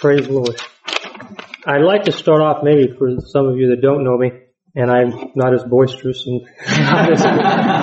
Praise the Lord. I'd like to start off maybe for some of you that don't know me, and I'm not as boisterous and not as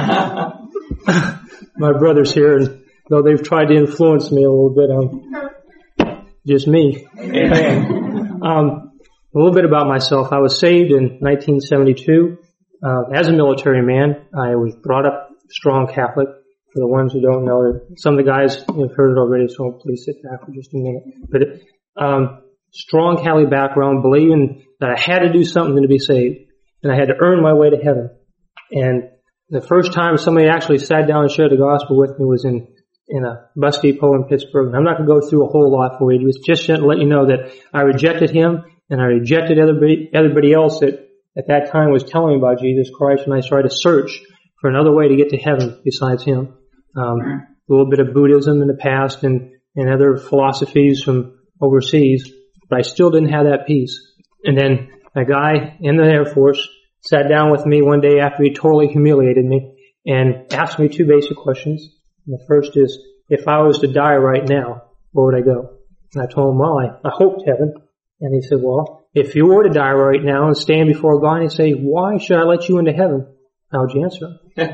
my brothers here, and though they've tried to influence me a little bit, I'm just me. Amen. A little bit about myself. I was saved in 1972. As a military man, I was brought up strong Catholic. For the ones who don't know, some of the guys have heard it already, so please sit back for just a minute. But strong Catholic background, believing that I had to do something to be saved, and I had to earn my way to heaven. And the first time somebody actually sat down and shared the gospel with me was in a bus depot in Pittsburgh. And I'm not going to go through a whole lot for you. It was just to let you know that I rejected him, and I rejected everybody else that at that time was telling me about Jesus Christ, and I started to search for another way to get to heaven besides him. A little bit of Buddhism in the past and other philosophies from overseas, but I still didn't have that peace. And then a guy in the Air Force sat down with me one day after he totally humiliated me and asked me two basic questions. And the first is, if I was to die right now, where would I go? And I told him, well, I hoped heaven. And he said, well, if you were to die right now and stand before God and say, why should I let you into heaven? How would you answer?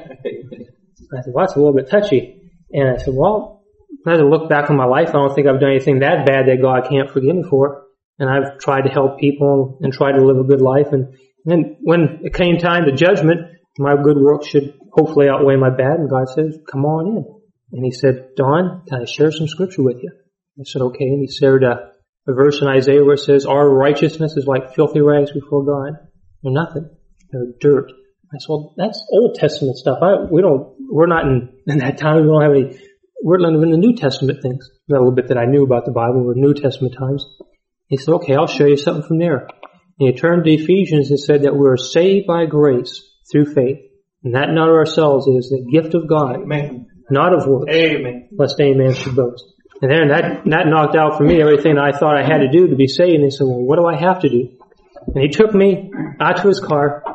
I said, well, that's a little bit touchy. And I said, well, I had to look back on my life. I don't think I've done anything that bad that God can't forgive me for. And I've tried to help people and tried to live a good life. And then when it came time to judgment, my good works should hopefully outweigh my bad. And God says, come on in. And he said, Don, can I share some scripture with you? I said, okay. And he shared a verse in Isaiah where it says, our righteousness is like filthy rags before God. They're nothing. They're dirt. I said, well, that's Old Testament stuff. We're not in that time. We don't have any, we're living in the New Testament things. That little bit that I knew about the Bible were New Testament times. He said, okay, I'll show you something from there. And he turned to Ephesians and said that we're saved by grace through faith. And that not of ourselves, it is the gift of God. Amen. Not of works. Amen. Lest any man should boast. And then that knocked out for me everything I thought I had to do to be saved. And he said, well, what do I have to do? And he took me out to his car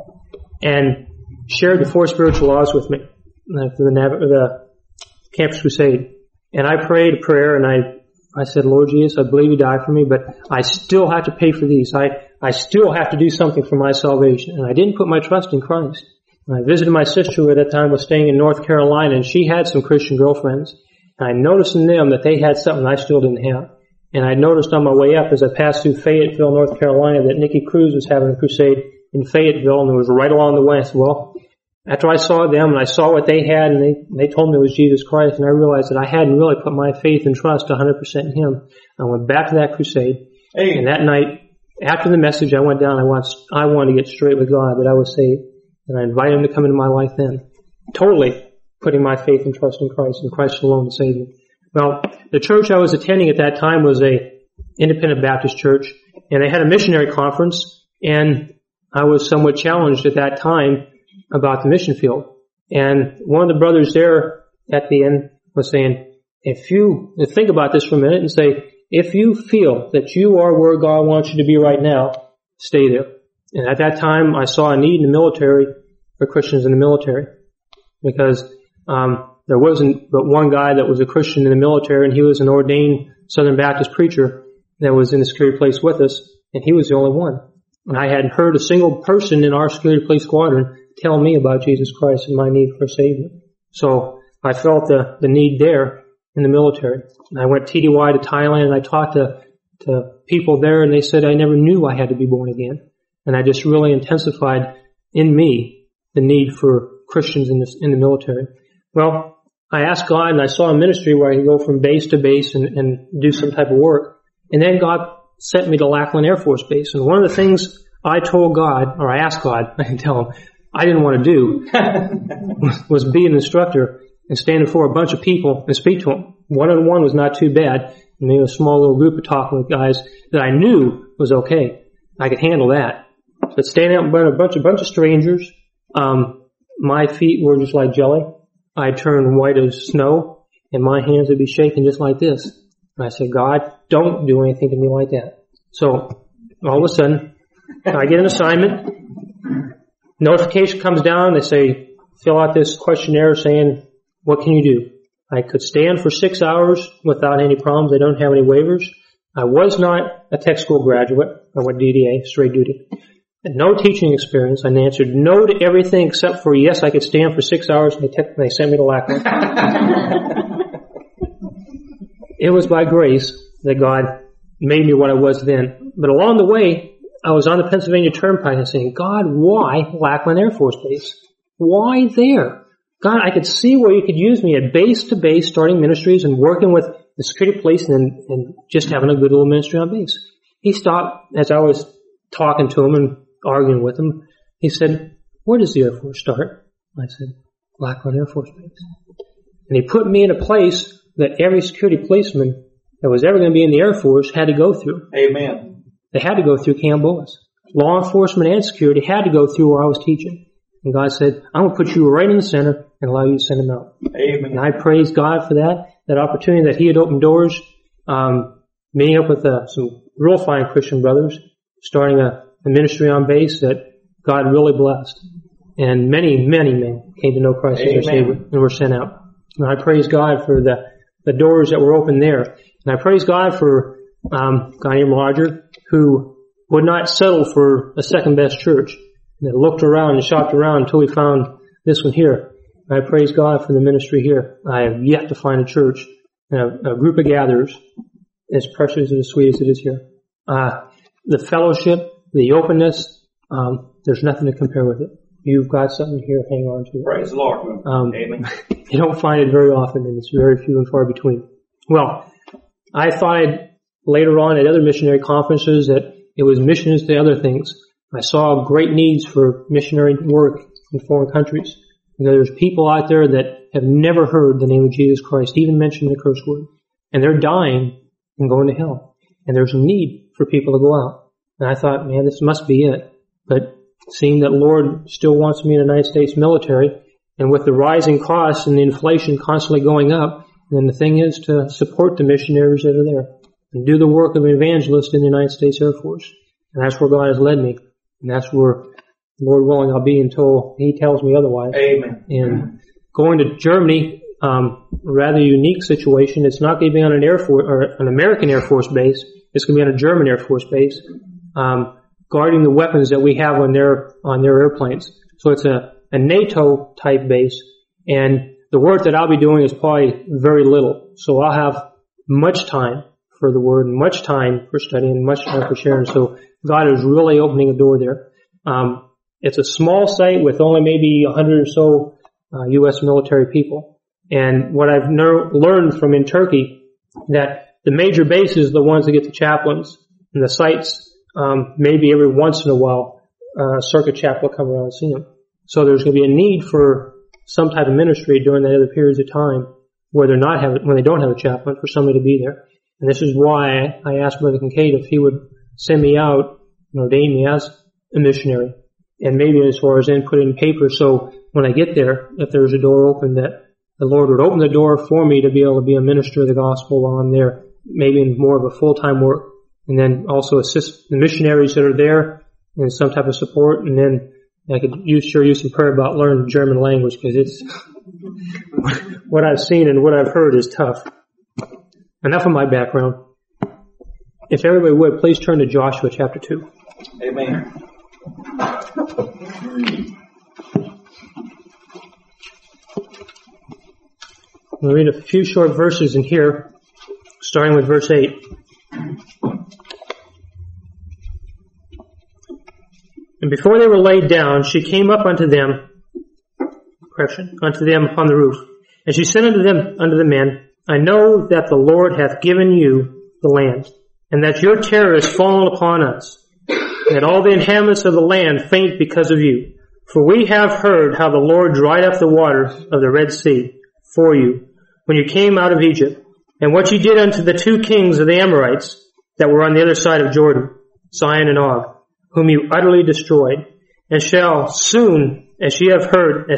and shared the 4 spiritual laws with me for the Campus Crusade. And I prayed a prayer, and I said, Lord Jesus, I believe you died for me, but I still have to pay for these. I still have to do something for my salvation. And I didn't put my trust in Christ. And I visited my sister who at that time was staying in North Carolina, and she had some Christian girlfriends. And I noticed in them that they had something I still didn't have. And I noticed on my way up as I passed through Fayetteville, North Carolina, that Nicky Cruz was having a crusade in Fayetteville, and it was right along the way. I said, well, after I saw them and I saw what they had, and they told me it was Jesus Christ, and I realized that I hadn't really put my faith and trust 100% in him. I went back to that crusade, and that night, after the message, I went down. I wanted to get straight with God, that I was saved, and I invited him to come into my life then, totally putting my faith and trust in Christ, and Christ alone to save me. Well, the church I was attending at that time was a independent Baptist church, and they had a missionary conference, and I was somewhat challenged at that time about the mission field. And one of the brothers there at the end was saying, if you think about this for a minute and say, if you feel that you are where God wants you to be right now, stay there. And at that time, I saw a need in the military for Christians in the military, because there wasn't but one guy that was a Christian in the military, and he was an ordained Southern Baptist preacher that was in the security place with us, and he was the only one. And I hadn't heard a single person in our security police squadron tell me about Jesus Christ and my need for a Savior. So I felt the need there in the military. And I went TDY to Thailand, and I talked to people there, and they said I never knew I had to be born again. And I just really intensified in me the need for Christians in the military. Well, I asked God, and I saw a ministry where I could go from base to base and do some type of work. And then God sent me to Lackland Air Force Base. And one of the things I told God, or I asked God, I can tell him, I didn't want to do, was be an instructor and stand before a bunch of people and speak to them. One-on-one was not too bad. Maybe a small little group of talking with guys that I knew was okay. I could handle that. But standing out in front of a bunch of strangers, my feet were just like jelly. I'd turn white as snow, and my hands would be shaking just like this. And I said, God, don't do anything to me like that. So all of a sudden, I get an assignment. Notification comes down. They say, fill out this questionnaire saying, what can you do? I could stand for 6 hours without any problems. They don't have any waivers. I was not a tech school graduate. I went DDA, straight duty. Had no teaching experience. I answered no to everything except for yes, I could stand for 6 hours, and they sent me to Lackland. It was by grace that God made me what I was then. But along the way, I was on the Pennsylvania Turnpike and saying, God, why Lackland Air Force Base? Why there? God, I could see where you could use me at base to base, starting ministries and working with the security police and just having a good little ministry on base. He stopped as I was talking to him and arguing with him. He said, where does the Air Force start? I said, Lackland Air Force Base. And he put me in a place that every security policeman that was ever going to be in the Air Force had to go through. Amen. They had to go through Camp Bullis. Law enforcement and security had to go through where I was teaching. And God said, I'm going to put you right in the center and allow you to send them out. Amen. And I praise God for that opportunity that He had opened doors, meeting up with some real fine Christian brothers, starting a ministry on base that God really blessed. And many, many men came to know Christ as their Savior and were sent out. And I praise God for the doors that were opened there. And I praise God for a guy named Roger, who would not settle for a second best church. And they looked around and shopped around until we found this one here. And I praise God for the ministry here. I have yet to find a church, a group of gatherers as precious and as sweet as it is here. The fellowship, the openness, there's nothing to compare with it. You've got something here, hang on to it. Praise the Lord. Amen. You don't find it very often, and it's very few and far between. Well, I find later on at other missionary conferences that it was missions to other things. I saw great needs for missionary work in foreign countries. There's people out there that have never heard the name of Jesus Christ, even mentioned the curse word. And they're dying and going to hell. And there's a need for people to go out. And I thought, man, this must be it. But seeing that Lord still wants me in the United States military, and with the rising costs and the inflation constantly going up, then the thing is to support the missionaries that are there and do the work of an evangelist in the United States Air Force. And that's where God has led me. And that's where, Lord willing, I'll be until He tells me otherwise. Amen. And going to Germany, rather unique situation. It's not going to be on an Air Force or an American Air Force base. It's going to be on a German Air Force base, guarding the weapons that we have on their airplanes. So it's a NATO type base, and the work that I'll be doing is probably very little. So I'll have much time for the Word, and much time for studying, much time for sharing. So God is really opening a door there. It's a small site with only maybe 100 or so U.S. military people. And what I've learned from in Turkey, that the major bases are the ones that get the chaplains, and the sites, maybe every once in a while, circuit chaplain will come around and see them. So there's going to be a need for some type of ministry during the other periods of time where when they don't have a chaplain, for somebody to be there. And this is why I asked Brother Kincaid if he would send me out and ordain me as a missionary. And maybe as far as then put it in paper, so when I get there, if there's a door open, that the Lord would open the door for me to be able to be a minister of the gospel while I'm there, maybe in more of a full-time work, and then also assist the missionaries that are there in some type of support. And then I could use some prayer about learning German language, because it's what I've seen and what I've heard is tough. Enough of my background. If everybody would, please turn to Joshua chapter 2. Amen. We'll read a few short verses in here, starting with verse 8. And before they were laid down, she came up unto them upon the roof. And she said unto the men, I know that the Lord hath given you the land, and that your terror is fallen upon us, and that all the inhabitants of the land faint because of you. For we have heard how the Lord dried up the water of the Red Sea for you, when you came out of Egypt, and what ye did unto the 2 kings of the Amorites that were on the other side of Jordan, Sihon and Og, whom you utterly destroyed, and shall soon, as we had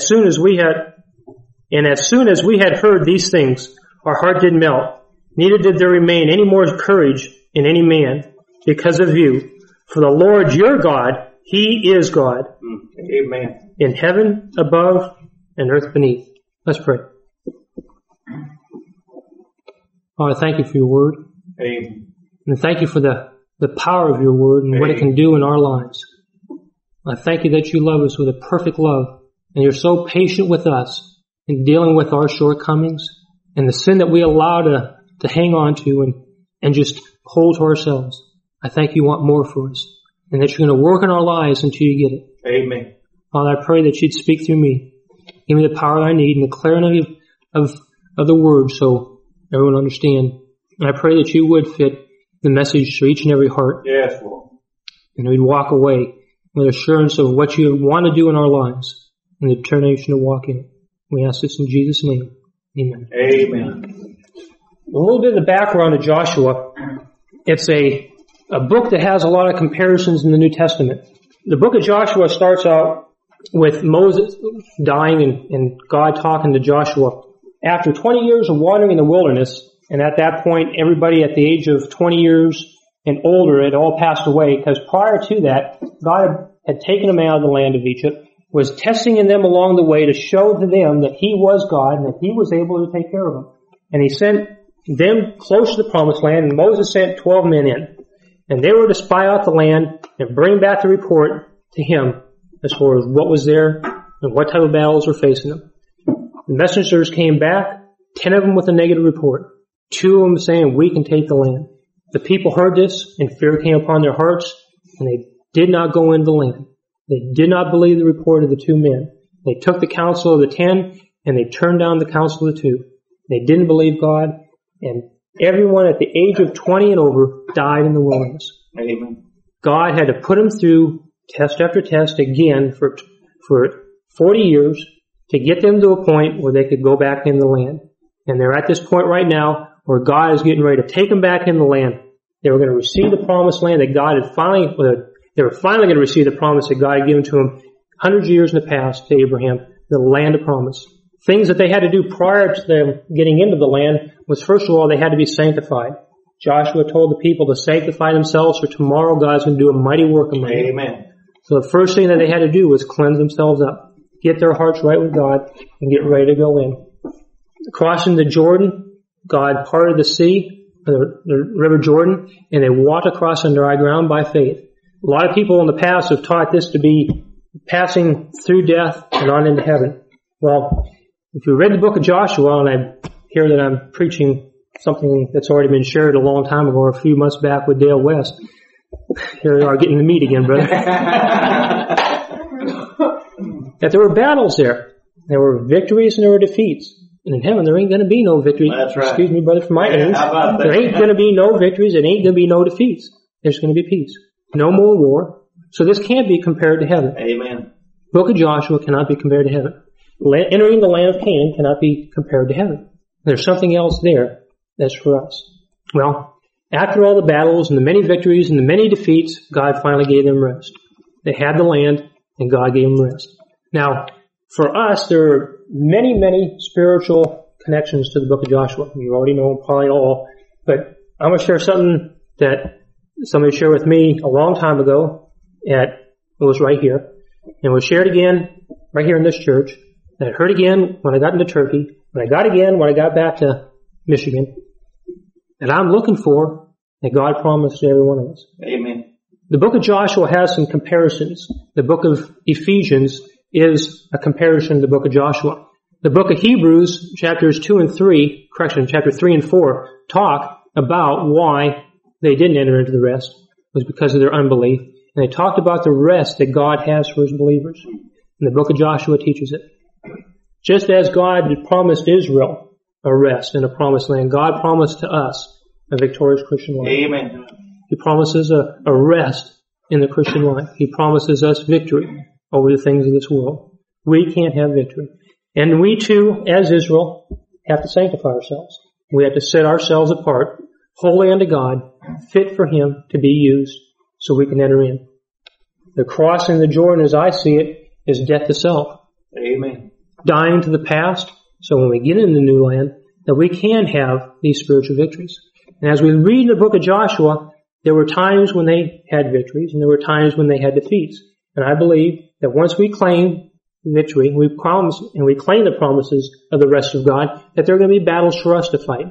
heard these things, our heart did melt, neither did there remain any more courage in any man because of you. For the Lord your God, He is God. Amen. In heaven above and earth beneath. Let's pray. Father, thank you for your word. Amen. And thank you for the power of your word and what it can do in our lives. I thank you that you love us with a perfect love, and you're so patient with us in dealing with our shortcomings and the sin that we allow to hang on to and just hold to ourselves. I thank you want more for us, and that you're going to work in our lives until you get it. Amen. Father, I pray that you'd speak through me. Give me the power that I need and the clarity of the word so everyone understand. And I pray that you would fit the message to each and every heart. Yes, Lord. And we'd walk away with assurance of what you want to do in our lives and the determination to walk in it. We ask this in Jesus' name. Amen. Amen. A little bit of the background of Joshua. It's a book that has a lot of comparisons in the New Testament. The book of Joshua starts out with Moses dying and God talking to Joshua. After 20 years of wandering in the wilderness, and at that point everybody at the age of 20 years and older had all passed away, because prior to that, God had taken them out of the land of Egypt, was testing in them along the way to show to them that He was God and that He was able to take care of them. And He sent them close to the promised land, and Moses sent 12 men in. And they were to spy out the land and bring back the report to him as far as what was there and what type of battles were facing them. The messengers came back, 10 of them with a negative report. 2 of them saying, we can take the land. The people heard this, and fear came upon their hearts, and they did not go into the land. They did not believe the report of the 2 men. They took the counsel of the 10, and they turned down the counsel of the 2. They didn't believe God, and everyone at the age of 20 and over died in the wilderness. Amen. God had to put them through test after test again for 40 years to get them to a point where they could go back in the land. And they're at this point right now where God is getting ready to take them back in the land. They were going to receive the promised land that God had they were finally going to receive the promise that God had given to them hundreds of years in the past to Abraham, the land of promise. Things that they had to do prior to them getting into the land was, first of all, they had to be sanctified. Joshua told the people to sanctify themselves, for tomorrow God's going to do a mighty work among them. Amen. So the first thing that they had to do was cleanse themselves up, get their hearts right with God, and get ready to go in. Crossing the Jordan, God parted the sea, the River Jordan, and they walked across on dry ground by faith. A lot of people in the past have taught this to be passing through death and on into heaven. Well, if you read the book of Joshua, and I hear that I'm preaching something that's already been shared a long time ago, or a few months back with Dale West, here we are getting to meet again, brother. That there were battles there. There were victories and there were defeats. And in heaven, there ain't going to be no victories. That's right. Excuse me, brother, for my age. There ain't going to be no victories. There ain't going to be no defeats. There's going to be peace. No more war. So this can't be compared to heaven. Amen. Book of Joshua cannot be compared to heaven. Entering the land of Canaan cannot be compared to heaven. There's something else there that's for us. Well, after all the battles and the many victories and the many defeats, God finally gave them rest. They had the land, and God gave them rest. Now, for us, there are many, many spiritual connections to the book of Joshua. You already know probably all, but I'm going to share something that somebody shared with me a long time ago. It was right here, and was shared again right here in this church. And I heard again when I got into Turkey, and I got again when I got back to Michigan. And I'm looking for that God promised to every one of us. Amen. The book of Joshua has some comparisons. The book of Ephesians is a comparison to the book of Joshua. The book of Hebrews, chapter 3 and 4, talk about why they didn't enter into the rest. It was because of their unbelief. And they talked about the rest that God has for His believers. And the book of Joshua teaches it. Just as God promised Israel a rest in a promised land, God promised to us a victorious Christian life. Amen. He promises a rest in the Christian life. He promises us victory over the things of this world. We can't have victory. And we too, as Israel, have to sanctify ourselves. We have to set ourselves apart, holy unto God, fit for Him to be used so we can enter in. The crossing the Jordan, as I see it, is death to self. Amen. Dying to the past, so when we get in the new land, that we can have these spiritual victories. And as we read the book of Joshua, there were times when they had victories, and there were times when they had defeats. And I believe that once we claim victory, we promise and we claim the promises of the rest of God, that there are going to be battles for us to fight.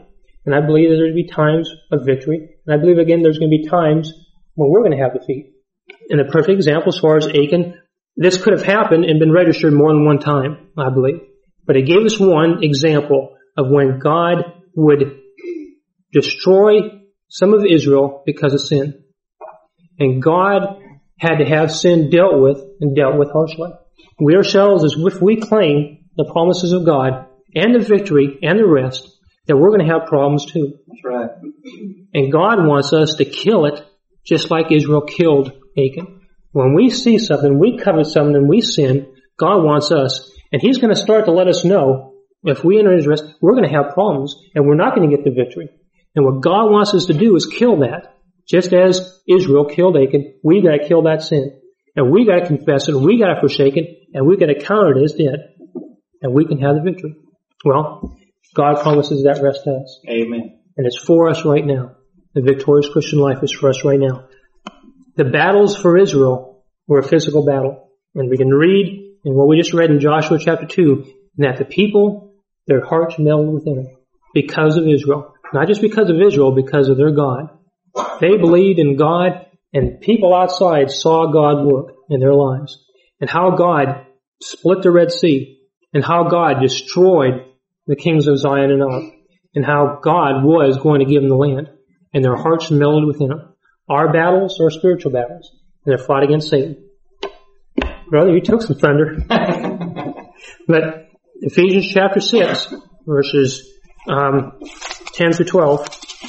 And I believe that there's going to be times of victory. And I believe, again, there's going to be times when we're going to have defeat. And the perfect example as far as Achan, this could have happened and been registered more than one time, I believe. But it gave us one example of when God would destroy some of Israel because of sin. And God had to have sin dealt with, and dealt with harshly. We ourselves, as if we claim the promises of God and the victory and the rest, that we're going to have problems too. That's right. And God wants us to kill it just like Israel killed Achan. When we see something, we covet something, and we sin, God wants us. And He's going to start to let us know, if we enter His rest, we're going to have problems, and we're not going to get the victory. And what God wants us to do is kill that. Just as Israel killed Achan, we got to kill that sin. And we got to confess it, and we got to forsake it, and we got to counter it as dead. And we can have the victory. Well, God promises that rest to us. Amen. And it's for us right now. The victorious Christian life is for us right now. The battles for Israel were a physical battle. And we can read in what we just read in Joshua chapter 2, that the people, their hearts melted within them because of Israel. Not just because of Israel, because of their God. They believed in God, and people outside saw God work in their lives. And how God split the Red Sea, and how God destroyed the kings of Zion and Og, and how God was going to give them the land. And their hearts melted within them. Our battles are spiritual battles, and they're fought against Satan. Brother, you took some thunder. But Ephesians chapter 6, verses 10 through 12.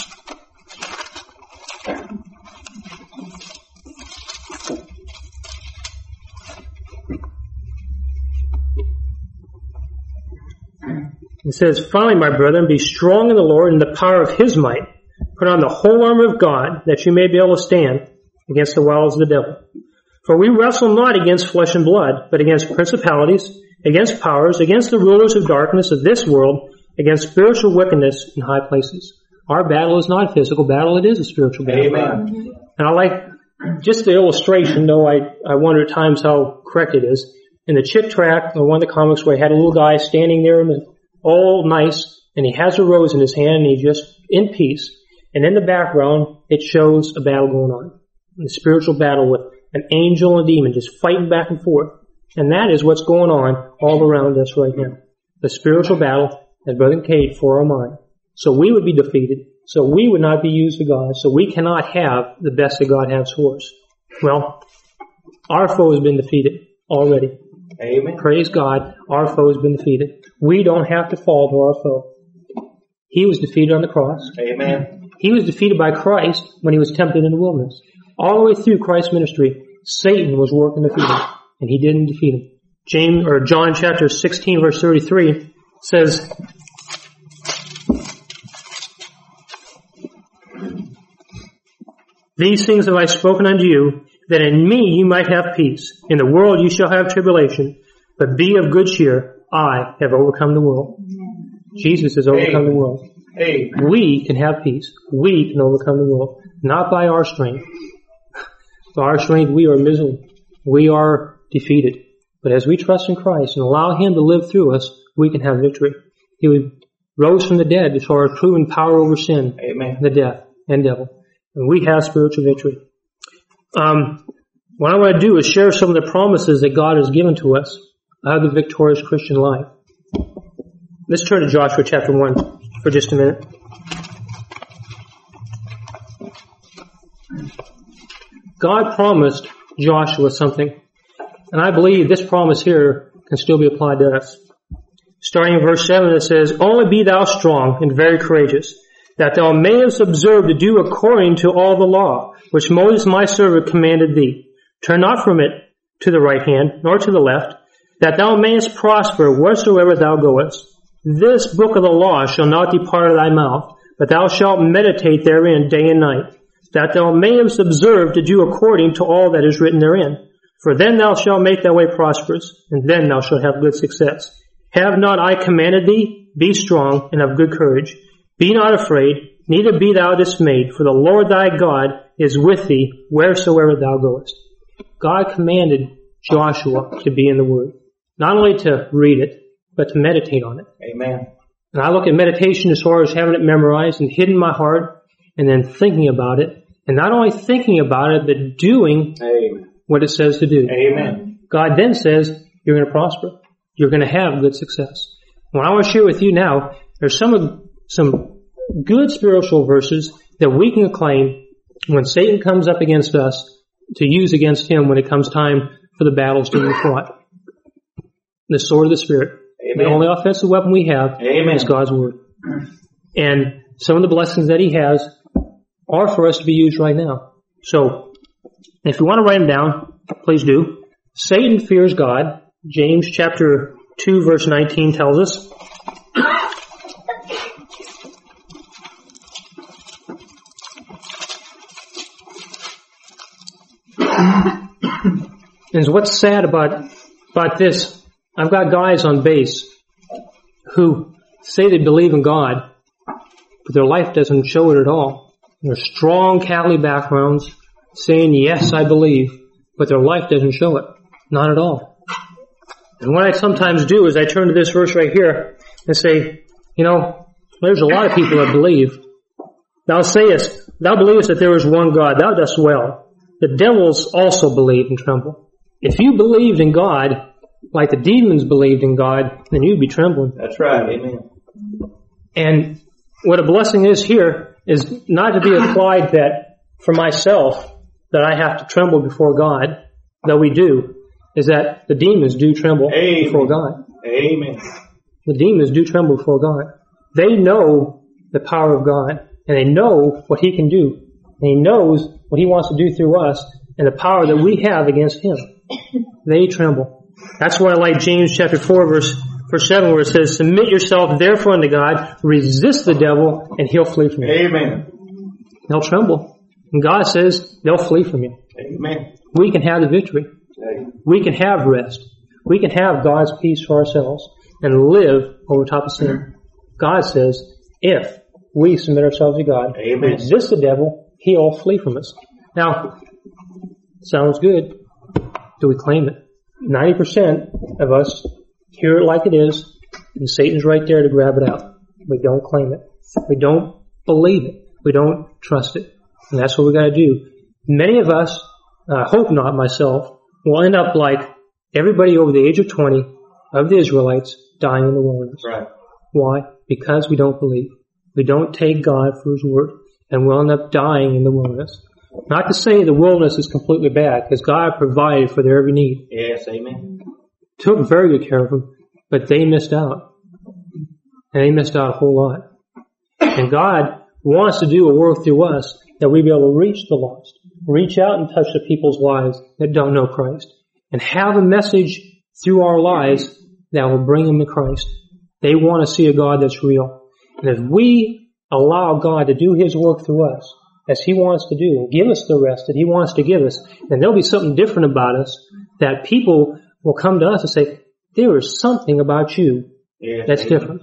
It says, "Finally, my brethren, be strong in the Lord and the power of His might. Put on the whole armor of God, that you may be able to stand against the wiles of the devil. For we wrestle not against flesh and blood, but against principalities, against powers, against the rulers of darkness of this world, against spiritual wickedness in high places." Our battle is not a physical battle, it is a spiritual battle. Amen. And I like just the illustration, though I wonder at times how correct it is. In the Chick tract, or one of the comics where he had a little guy standing there all nice, and he has a rose in his hand, and he's just in peace. And in the background, it shows a battle going on. A spiritual battle with an angel and a demon just fighting back and forth. And that is what's going on all around us right now. The spiritual battle, as Brother Cade, for our mind. So we would be defeated. So we would not be used of God. So we cannot have the best that God has for us. Well, our foe has been defeated already. Amen. Praise God, our foe has been defeated. We don't have to fall to our foe. He was defeated on the cross. Amen. He was defeated by Christ when He was tempted in the wilderness. All the way through Christ's ministry, Satan was working to defeat Him, and He didn't defeat Him. John chapter 16 verse 33 says, "These things have I spoken unto you, that in me you might have peace. In the world you shall have tribulation, but be of good cheer. I have overcome the world." Jesus has overcome the world. Hey. We can have peace. We can overcome the world. Not by our strength. By our strength, we are miserable. We are defeated. But as we trust in Christ and allow Him to live through us, we can have victory. He rose from the dead to show our proven power over sin, Amen. the death, and devil. And we have spiritual victory. What I want to do is share some of the promises that God has given to us of the victorious Christian life. Let's turn to Joshua chapter 1 for just a minute. God promised Joshua something, and I believe this promise here can still be applied to us. Starting in verse 7, it says, "Only be thou strong and very courageous, that thou mayest observe to do according to all the law, which Moses my servant commanded thee. Turn not from it to the right hand, nor to the left, that thou mayest prosper wheresoever thou goest. This book of the law shall not depart of thy mouth, but thou shalt meditate therein day and night, that thou mayest observe to do according to all that is written therein. For then thou shalt make thy way prosperous, and then thou shalt have good success. Have not I commanded thee? Be strong and of good courage. Be not afraid, neither be thou dismayed, for the Lord thy God is with thee wheresoever thou goest." God commanded Joshua to be in the Word. Not only to read it, but to meditate on it. Amen. And I look at meditation as far as having it memorized and hidden in my heart and then thinking about it. And not only thinking about it, but doing what it says to do. Amen. God then says, you're going to prosper. You're going to have good success. What I want to share with you now, there's some good spiritual verses that we can claim when Satan comes up against us to use against him when it comes time for the battles to be fought. The sword of the Spirit. Amen. The only offensive weapon we have is God's Word. And some of the blessings that He has are for us to be used right now. So, if you want to write them down, please do. Satan fears God. James chapter 2 verse 19 tells us. And what's sad about this, I've got guys on base who say they believe in God, but their life doesn't show it at all. They're strong Catholic backgrounds saying, yes, I believe, but their life doesn't show it. Not at all. And what I sometimes do is I turn to this verse right here and say, there's a lot of people that believe. Thou sayest, thou believest that there is one God, thou dost well. The devils also believe and tremble. If you believed in God like the demons believed in God, then you'd be trembling. That's right. Amen. And what a blessing is here is not to be applied that for myself that I have to tremble before God, though we do, is that the demons do tremble before God. Amen. The demons do tremble before God. They know the power of God, and they know what He can do. And He knows what He wants to do through us and the power that we have against Him. They tremble. That's why I like James chapter 4 verse 7 where it says, submit yourself therefore unto God, resist the devil, and he'll flee from you. Amen. They'll tremble. And God says they'll flee from you. Amen. We can have the victory. We can have rest. We can have God's peace for ourselves and live over top of sin. God says, if we submit ourselves to God, resist the devil, he'll flee from us. Now, sounds good. Do we claim it? 90% of us hear it like it is, and Satan's right there to grab it out. We don't claim it. We don't believe it. We don't trust it. And that's what we got to do. Many of us, I hope not myself, will end up like everybody over the age of 20 of the Israelites dying in the wilderness. Right. Why? Because we don't believe. We don't take God for His word, and we'll end up dying in the wilderness. Not to say the wilderness is completely bad, because God provided for their every need. Yes, amen. Took very good care of them, but they missed out. And they missed out a whole lot. And God wants to do a work through us that we be able to reach the lost. Reach out and touch the people's lives that don't know Christ. And have a message through our lives that will bring them to Christ. They want to see a God that's real. And if we allow God to do His work through us, as He wants to do, and give us the rest that He wants to give us, then there'll be something different about us that people will come to us and say, there is something about you that's different.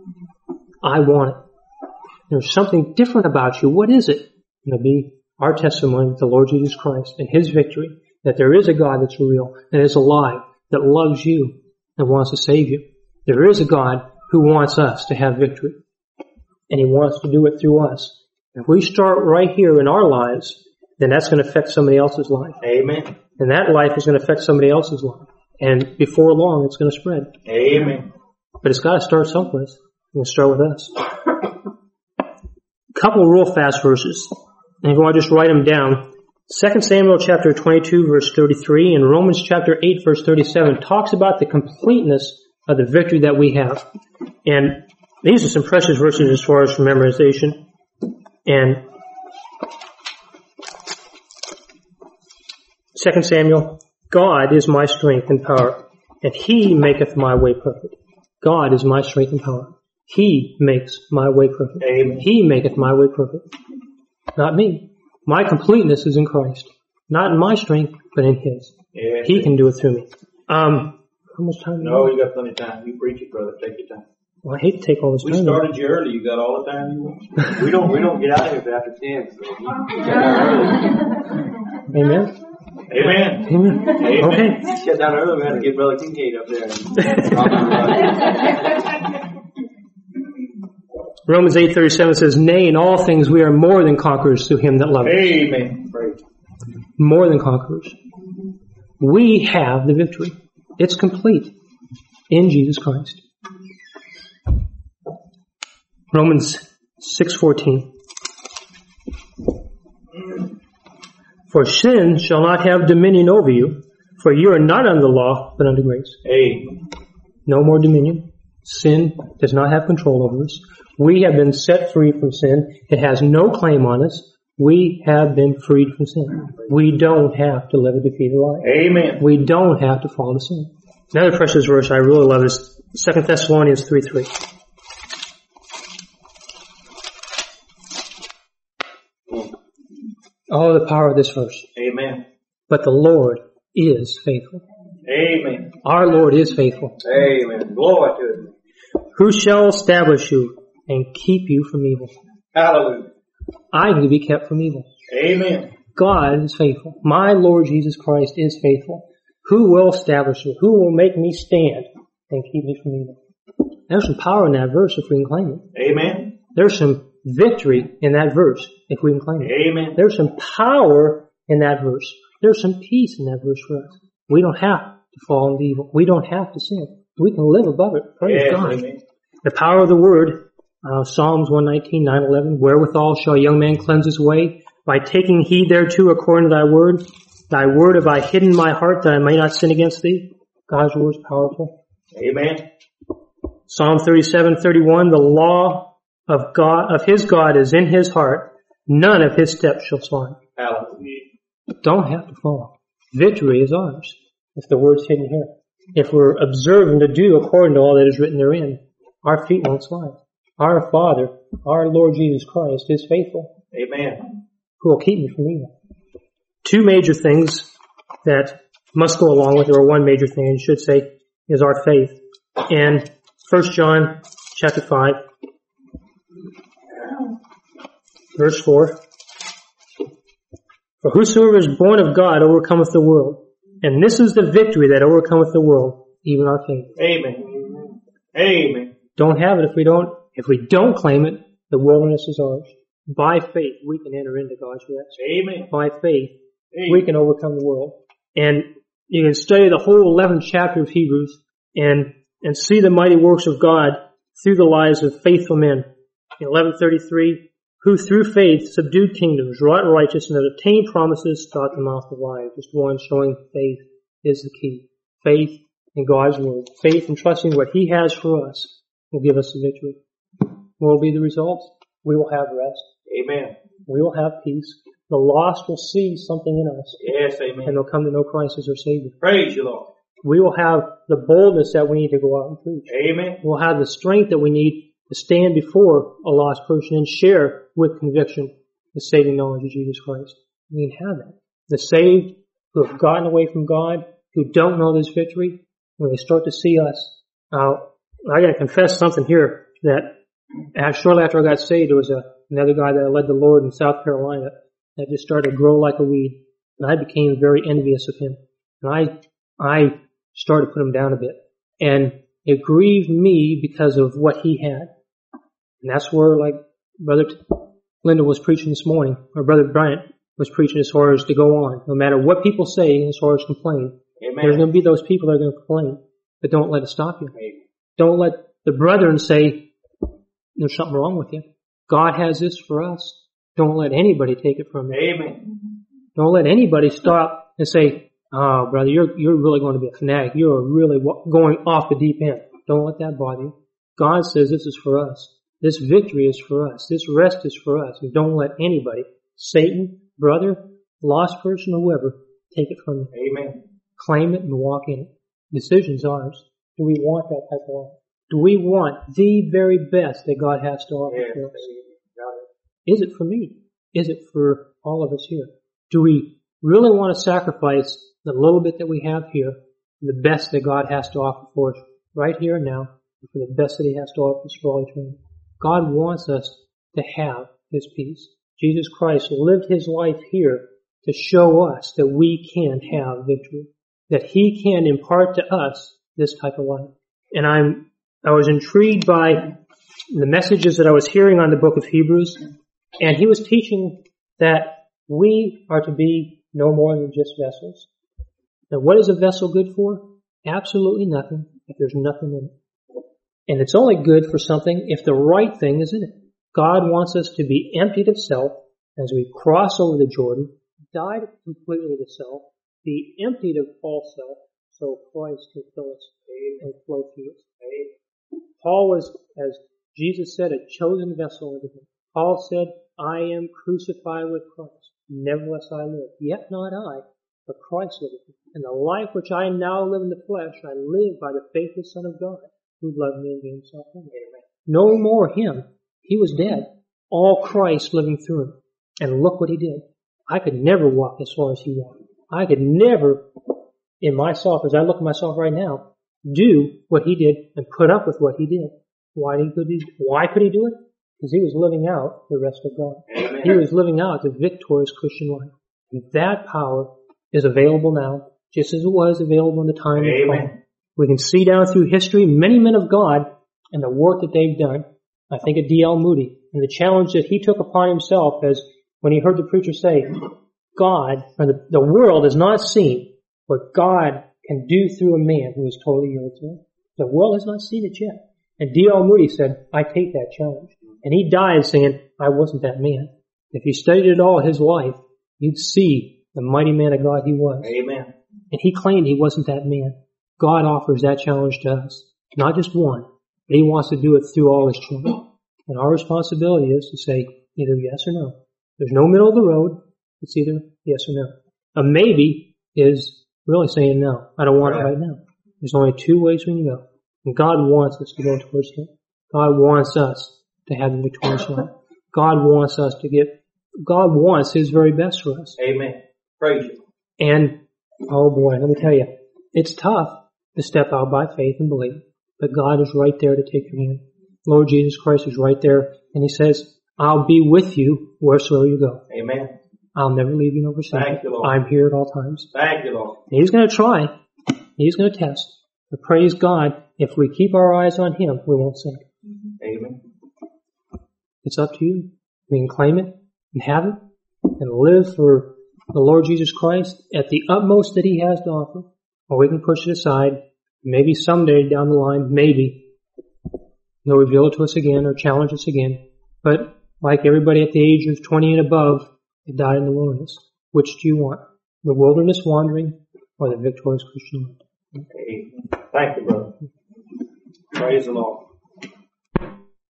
I want it. There's something different about you. What is it? And it'll be our testimony with the Lord Jesus Christ and His victory, that there is a God that's real and is alive, that loves you and wants to save you. There is a God who wants us to have victory, and He wants to do it through us. If we start right here in our lives, then that's going to affect somebody else's life. Amen. And that life is going to affect somebody else's life. And before long, it's going to spread. Amen. But it's got to start someplace. It's going to start with us. A couple of real fast verses. And if you want to just write them down, 2 Samuel chapter 22 verse 33 and Romans chapter 8 verse 37 talks about the completeness of the victory that we have. And these are some precious verses as far as memorization. And 2 Samuel, God is my strength and power, and He maketh my way perfect. God is my strength and power. He makes my way perfect. Amen. He maketh my way perfect. Not me. My completeness is in Christ. Not in my strength, but in His. Yes. He can do it through me. How much time? No, you got plenty of time. You preach it, brother. Take your time. Well, I hate to take all this We time. started you early. You got all the time you want. We don't get out of here after 10. So Amen. Amen. Amen. Amen. Okay. Shut down early. We had to get Brother Kincaid up there. Romans 8:37 says, nay, in all things we are more than conquerors through him that loved us. Amen. Praise. More than conquerors. We have the victory. It's complete in Jesus Christ. Romans 6:14. For sin shall not have dominion over you, for you are not under the law, but under grace. Amen. No more dominion. Sin does not have control over us. We have been set free from sin. It has no claim on us. We have been freed from sin. We don't have to live a defeated life. Amen. We don't have to fall to sin. Another precious verse I really love is 2 Thessalonians 3:3. Oh, the power of this verse. Amen. But the Lord is faithful. Amen. Our Lord is faithful. Amen. Glory to Him. Who shall establish you and keep you from evil? Hallelujah. I can be kept from evil. Amen. God is faithful. My Lord Jesus Christ is faithful. Who will establish me? Who will make me stand and keep me from evil? There's some power in that verse if we can claim it. Amen. There's some victory in that verse if we can claim it. Amen. There's some power in that verse. There's some peace in that verse for us. We don't have to fall into evil. We don't have to sin. We can live above it. Praise Yes, God. amen. The power of the word, Psalms 119, 9-11, wherewithal shall a young man cleanse his way? By taking heed thereto according to thy word. Thy word have I hidden in my heart that I may not sin against thee. God's word is powerful. Amen. Psalm 37:31, the law of God, of his God is in his heart. None of his steps shall slide. Hallelujah. Don't have to fall. Victory is ours if the word's hidden here. If we're observing to do according to all that is written therein, our feet won't slide. Our Father, our Lord Jesus Christ, is faithful, Amen. who will keep me from evil. Two major things that must go along with it, or one major thing I should say, is our faith. And 1 John chapter 5, verse 4. For whosoever is born of God overcometh the world. And this is the victory that overcometh the world, even our faith. Amen. Amen. Don't have it if we don't claim it, the wilderness is ours. By faith, we can enter into God's rest. Amen. By faith, Amen. we can overcome the world. And you can study the whole 11th chapter of Hebrews and see the mighty works of God through the lives of faithful men. In 11:33, who through faith subdued kingdoms, wrought righteousness, obtained promises, stopped the mouth of liars. Just one showing faith is the key. Faith in God's word. Faith in trusting what He has for us will give us the victory. What will be the results? We will have rest. Amen. We will have peace. The lost will see something in us, Yes, and amen. they'll come to know Christ as their Savior. Praise you, Lord. We will have the boldness that we need to go out and preach. Amen. We'll have the strength that we need to stand before a lost person and share with conviction the saving knowledge of Jesus Christ. We can have that. The saved who have gotten away from God, who don't know this victory, when they start to see us. Now, I got to confess something here that shortly after I got saved, there was another guy that led the Lord in South Carolina that just started to grow like a weed, and I became very envious of him. And I started to put him down a bit, and it grieved me because of what he had. And that's where, like Brother Linda was preaching this morning, or Brother Bryant was preaching, as far as to go on. No matter what people say, as far as complain, Amen. there's going to be those people that are going to complain, but don't let it stop you. Amen. Don't let the brethren say there's something wrong with you. God has this for us. Don't let anybody take it from you. Amen. Don't let anybody stop and say, "Oh, brother, you're really going to be a fanatic. You're really going off the deep end." Don't let that bother you. God says this is for us. This victory is for us. This rest is for us. And don't let anybody, Satan, brother, lost person, or whoever, take it from you. Amen. Claim it and walk in it. Decision's ours. Do we want that type of life? Do we want the very best that God has to offer Yes. for us? Is it for me? Is it for all of us here? Do we really want to sacrifice the little bit that we have here for the best that God has to offer for us right here and now, and for the best that He has to offer us for all eternity? God wants us to have His peace. Jesus Christ lived His life here to show us that we can have victory, that He can impart to us this type of life. And I was intrigued by the messages that I was hearing on the book of Hebrews, and he was teaching that we are to be no more than just vessels. Now, what is a vessel good for? Absolutely nothing if there's nothing in it. And it's only good for something if the right thing is in it. God wants us to be emptied of self as we cross over the Jordan, die completely to self, be emptied of false self, so Christ can fill us and flow through us. Paul was, as Jesus said, a chosen vessel unto him. Paul said, I am crucified with Christ. Nevertheless I live. Yet not I, but Christ liveth. And the life which I now live in the flesh, I live by the faith of the Son of God, who loved me and gave himself for me. No more him. He was dead. All Christ living through him. And look what he did. I could never walk as far as he walked. I could never, in myself, as I look at myself right now, do what he did and put up with what he did. Why could he do it? Because he was living out the rest of God. Amen. He was living out the victorious Christian life. And that power is available now, just as it was available in the time of Paul. We can see down through history many men of God and the work that they've done. I think of D.L. Moody and the challenge that he took upon himself as when he heard the preacher say, God, or the world has not seen what God can do through a man who is totally yielded to him. The world has not seen it yet. And D.L. Moody said, I take that challenge. And he died saying, I wasn't that man. If you studied it all his life, you'd see the mighty man of God he was. Amen. And he claimed he wasn't that man. God offers that challenge to us. Not just one, but he wants to do it through all his children. And our responsibility is to say either yes or no. There's no middle of the road. It's either yes or no. A maybe is really saying no. I don't want it right now. There's only two ways we can go. And God wants us to go towards him. God wants us to have the victorious life. God wants his very best for us. Amen. Praise you. And, oh boy, let me tell you, it's tough to step out by faith and believe. But God is right there to take your hand. Lord Jesus Christ is right there. And he says, I'll be with you wheresoever you go. Amen. I'll never leave you nor forsake you. Thank you, Lord. I'm here at all times. Thank you, Lord. He's going to try. He's going to test. But praise God, if we keep our eyes on him, we won't sink. Amen. It's up to you. We can claim it and have it and live for the Lord Jesus Christ at the utmost that he has to offer. Or we can push it aside. Maybe someday down the line, maybe he'll reveal it to us again or challenge us again. But like everybody at the age of 20 and above, they died in the wilderness. Which do you want? The wilderness wandering or the victorious Christian life? Thank you, brother. Praise the Lord.